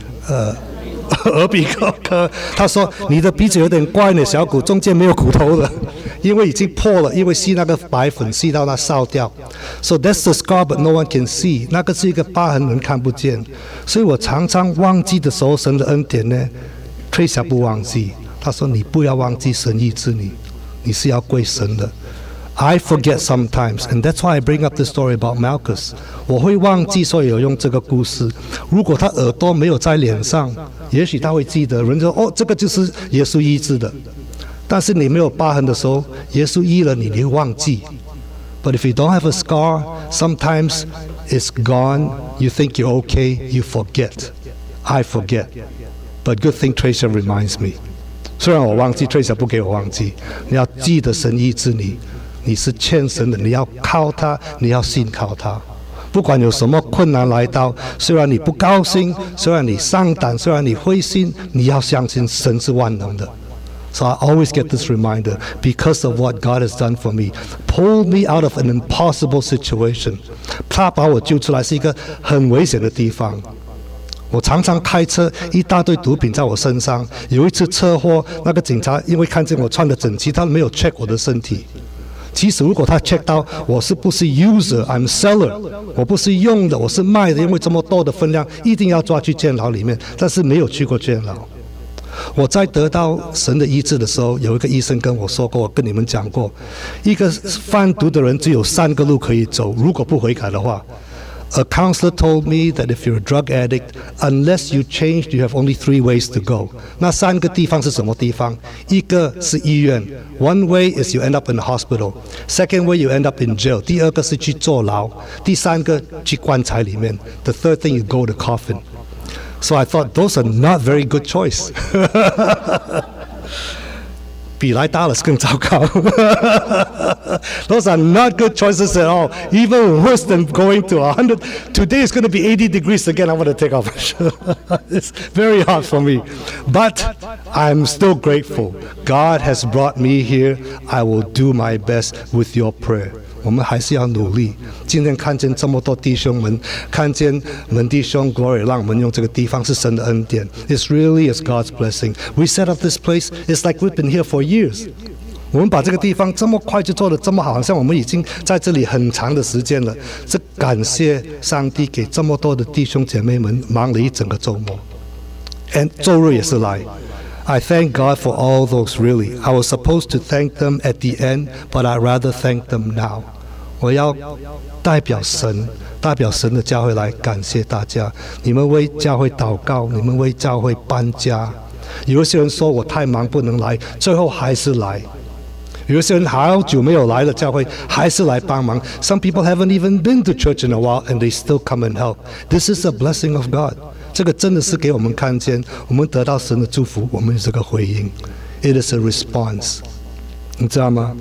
科，他说你的鼻子有点怪呢，小骨中间没有骨头了，因为已经破了，因为吸那个白粉吸到它烧掉。So that's the scar, but no one can see. 那个是一个疤痕，人看不见。所以我常常忘记的时候，神的恩典呢，Tracy不忘记。他说你不要忘记神医治你，你是要归神的。I forget sometimes, and that's why I bring up the story about Malchus. 我会忘记，所以有用这个故事。如果他耳朵没有在脸上，也许他会记得。人说：“哦，这个就是耶稣医治的。”但是你没有疤痕的时候，耶稣医了你，你会忘记。But if you don't have a scar, sometimes it's gone. You think you're okay, you forget. I forget. But good thing Tracy reminds me. 虽然我忘记 ，Tracy 不给我忘记。你要记得神医治你。你是欠神的，你要靠他，你要信靠他。不管有什么困难来到，虽然你不高兴，虽然你丧胆，虽然你灰心，你要相信神是万能的。So I always get this reminder because of what God has done for me. Pulled me out of an impossible situation. 他把我救出来是一个很危险的地方。我常常开车，一大堆毒品在我身上。有一次车祸，那个警察因为看见我穿得整齐，他没有 check 我的身体。其实如果他 check 到我是不是 user, I'm seller, 我不是用的，我是卖的，因为这么多的分量，一定要抓去监牢里面，但是没有去过监牢。我在得到神的医治的时候，有一个医生跟我说过，我跟你们讲过，一个贩毒的人只有3个路可以走，如果不悔改的话。A counselor told me that if you're a drug addict, unless you changed, you have only 3 ways to go. 那3个地方是什么地方？一个是医院 ，One way is you end up in the hospital. Second way you end up in jail. 第2个是去坐牢，第3个去棺材里面。The third thing you go to coffin. So I thought those are not very good choice. 比来达拉斯更糟糕。Those are not good choices at all. Even worse than going to 100. Today is going to be 80 degrees again. I want to take off my shirt. It's very hot for me. But I'm still grateful. God has brought me here. I will do my best with your prayer. 我们还是要努力。今天看见这么多弟兄们，看见门弟兄 Glory 让我们用这个地方是神的恩典。It's really is God's blessing. We set up this place. It's like we've been here for years. 我们把这个地方这么快就做得这么好，好像我们已经在这里很长的时间了。这感谢上帝给这么多的弟兄姐妹们忙了一整个周末 ，and 周日也是来。I thank God for all those, really. I was supposed to thank them at the end, but I'd rather thank them now. 我要代表神的教会来感谢大家。你们为教会祷告，你们为教会搬家。有一些人说我太忙不能来，最后还是来。有一些人好久没有来了，教会还是来帮忙。Some people haven't even been to church in a while, and they still come and help. This is a blessing of God. 这个真的是给我们看见，我们得到神的祝福，我们有这个回应。It is a response. 你知道吗？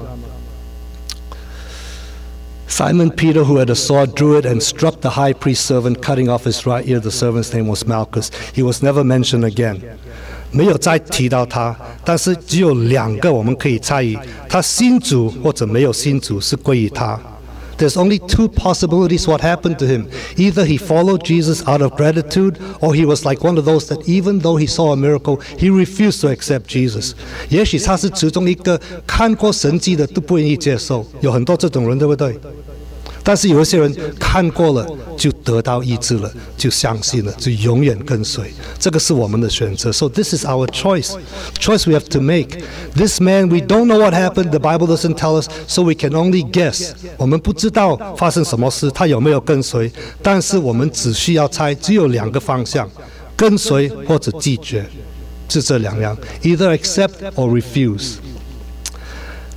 Simon Peter, who had a sword, drew it and struck the high priest's servant, cutting off his right ear. The servant's name was Malchus. He was never mentioned again. 没有再提到他，但是只有2个我们可以猜疑，他信主或者没有信主是归于他。There's only 2 possibilities what happened to him. Either he followed Jesus out of gratitude, or he was like one of those that even though he saw a miracle, he refused to accept Jesus. 也许他是其中一个看过神迹的都不愿意接受，有很多这种人，对不对？但是有一些人看过了就得到医治了，就相信了，就永远跟随。这个是我们的选择。So this is our choice we have to make. This man, we don't know what happened. The Bible doesn't tell us, so we can only guess. 我们不知道发生什么事，他有没有跟随？但是我们只需要猜，只有2个方向：跟随或者拒绝，是这2样。Either accept or refuse.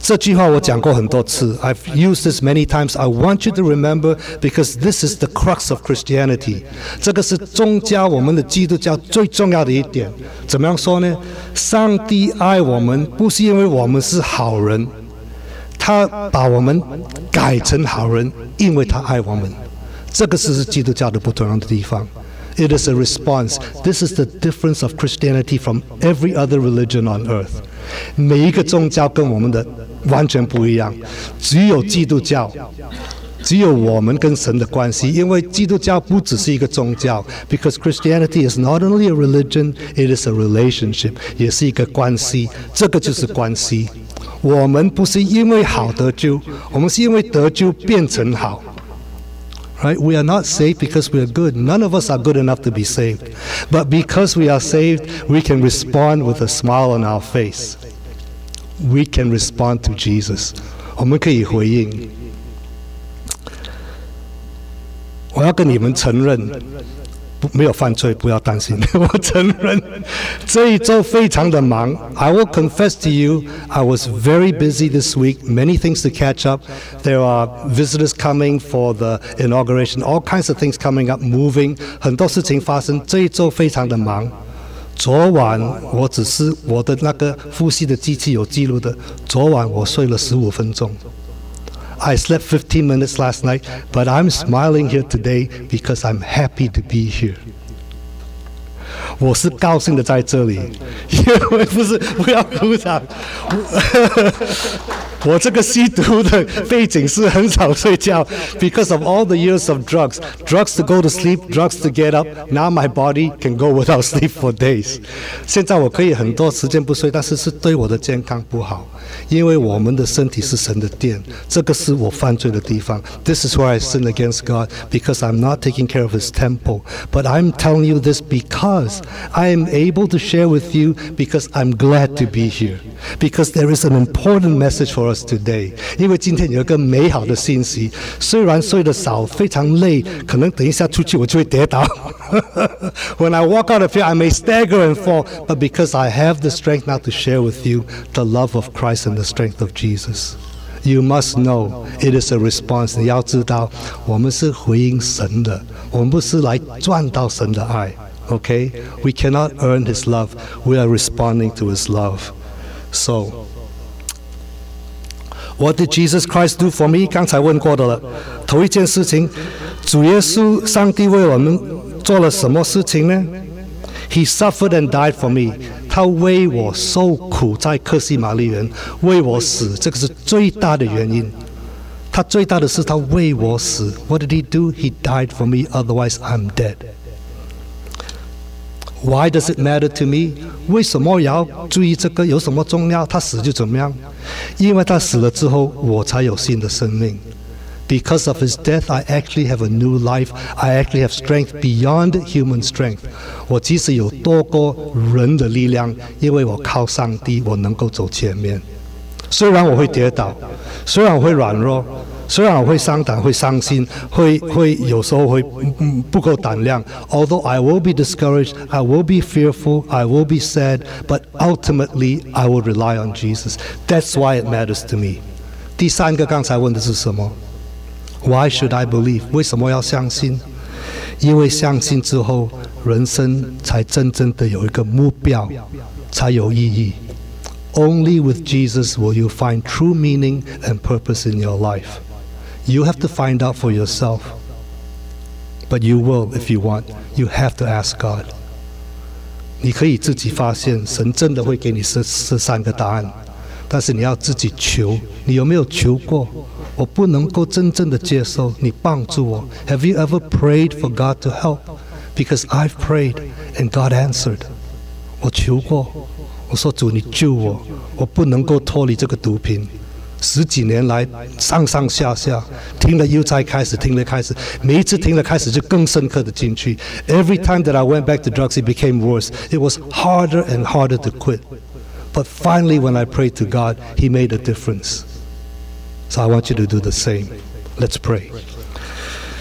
这句话我讲过很多次 I've used this many times. I want you to remember because this is the crux of Christianity. 这个是宗教，我们的基督教最重要的一点。怎么样说呢？上帝爱我们不是因为我们是好人，他把我们改成好人，因为他爱我们。这个是基督教的不同样的地方。It is a response. This is the difference of Christianity from every other religion on earth. 每一个宗教跟我们的完全不一样，只有基督教，只有我们跟神的关系，因为基督教不只是一个宗教 because Christianity is not only a religion, it is a relationship, 也是一个关系，这个就是关系。我们不是因为好得救，我们是因为得救变成好。Right? We are not saved because we are good. None of us are good enough to be saved. But because we are saved, we can respond with a smile on our face. We can respond to Jesus. 我们可以回应。我要跟你们承认，没有犯罪，不要担心。我承认，这一周非常的忙。I will confess to you, I was very busy this week. Many things to catch up. There are visitors coming for the inauguration. All kinds of things coming up, moving. 很多事情发生，这一周非常的忙。昨晚我只是我的那个呼吸的机器有记录的。昨晚我睡了15分钟。I slept 15 minutes last night, but I'm smiling here today because I'm happy to be here. 我是高兴的在这里，因为不要鼓掌。我这个吸毒的背景是很少睡觉 because of all the years of drugs. Drugs to go to sleep, drugs to get up. Now my body can go without sleep for days. 现在我可以很多时间不睡，但是是对我的健康不好，因为我们的身体是神的殿，这个是我犯罪的地方。This is where I sin against God because I'm not taking care of His temple. But I'm telling you this because I am able to share with you because I'm glad to be here. Because there is an important message for us today. 因为今天有一个美好的信息，虽然睡得少，非常累，可能等一下出去我就会跌倒。When I walk out of here, I may stagger and fall, but because I have the strength now to share with you the love of Christ and the strength of Jesus. You must know it is a response. 你要知道，我们是回应神的，我们不是来赚到神的爱。Okay? We cannot earn His love. We are responding to His love. So, what did Jesus Christ do for me? 刚才问过的了。头一件事情，主耶稣上帝为我们做了什么事情呢？ He suffered and died for me. 他为我受苦，在客西马尼园为我死，这个是最大的原因。他最大的是他为我死。What did He do? He died for me. Otherwise, I'm dead. Why does it matter to me? 为什么要注意这个？有什么重要？他死就怎么样？因为他死了之后，我才有新的生命。Because of His death, I actually have a new life. I actually have strength beyond human strength. 我即使有多过人的力量，因为我靠上帝，我能够走前面。虽然我会跌倒，虽然我会软弱，虽然我会伤胆、会伤心，会有时候会不够胆量。Although I will be discouraged, I will be fearful, I will be sad, but ultimately I will rely on Jesus. That's why it matters to me. 第三个刚才问的是什么？ Why should I believe? 为什么要相信？因为相信之后，人生才真正的有一个目标，才有意义。Only with Jesus will you find true meaning and purpose in your life. You have to find out for yourself. But you will if you want. You have to ask God. 你可以自己发现，神真的会给你这三个答案，但是你要自己求。你有没有求过？我不能够真正的接受，你帮助我。Have you ever prayed for God to help? Because I've prayed and God answered. 我求过，我说主，你救我，我不能够脱离这个毒品。10几年来，上上下下，听了又再开始，听了开始，每一次听了开始就更深刻的进去。Every time that I went back to drugs, it became worse. It was harder and harder to quit. But finally, when I prayed to God, He made a difference. So I want you to do the same. Let's pray.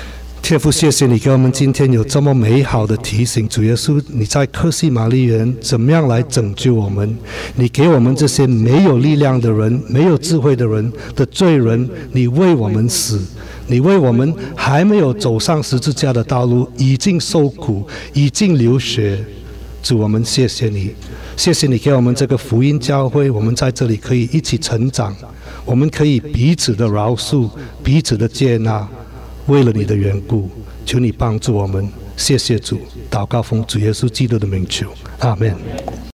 天父，谢谢你给我们今天有这么美好的提醒。主耶稣，你在客西马尼园怎么样来拯救我们？你给我们这些没有力量的人、没有智慧的人的罪人，你为我们死，你为我们还没有走上十字架的道路，已经受苦，已经流血。主，我们谢谢你，谢谢你给我们这个福音教会，我们在这里可以一起成长，我们可以彼此的饶恕，彼此的接纳。为了你的缘故，求你帮助我们。谢谢主，祷告奉主耶稣基督的名求，阿们。